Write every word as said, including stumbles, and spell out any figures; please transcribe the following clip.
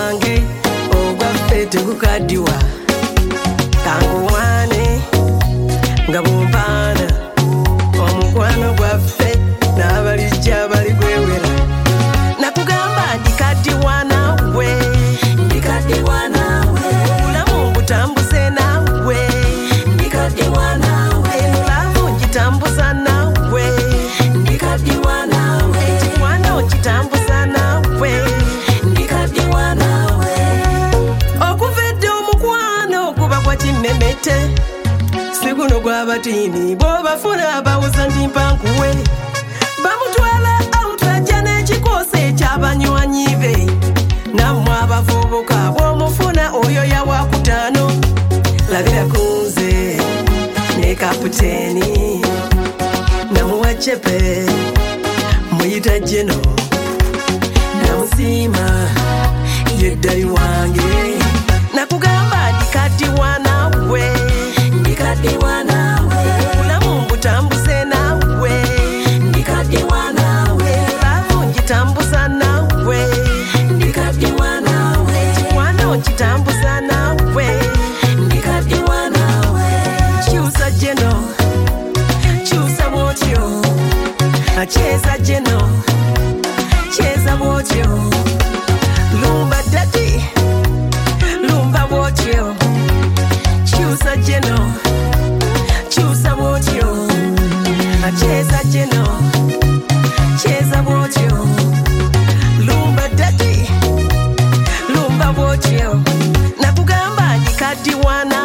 wange ogwaffe tegukaddiwa kanguwane nga bumpaana omukwano gwaffe n'abalijja bali gwewera nakugamba ndikaddiwa nawe ndikaddiwa nawe obulamu butambuze nawe ndikaddiwa nawe enulavu ngitambuza nawe ndikaddiwa nawe ekikwano kitambuza nawe ndikaddiwa nawe okuvedde omukwano kuba kwa kimmemete siguno gw'abatiini bw'obafuna abawuza nti mpankuwe bamutwala awutajja n'ekikoosi eky'abanywanyi be nammwe abavubuka bw'omufuna oyo yawakutaano labira ku nze ne kapiteeni namuwa cepe muyita jeno namusiima yeddali wange nakugamba ndikaddiwa nawe ndikaddiwa nawe obulamu mbutambuze nawe ndikaddiwa nawe laavu ngitambuza nawe ndikaddiwa nawe ekikwano nkitambuza nawe ndikaddiwa nawe kyusa jeno kyusa bwotyo akyeza jeno kyeza bwotyo lumba dati lumba bwotyo kyusa jeno kyusa bwotyo akyeza jeno kyeza bwotyo lumba dati lumba bwotyo nakugamba ndikaddiwa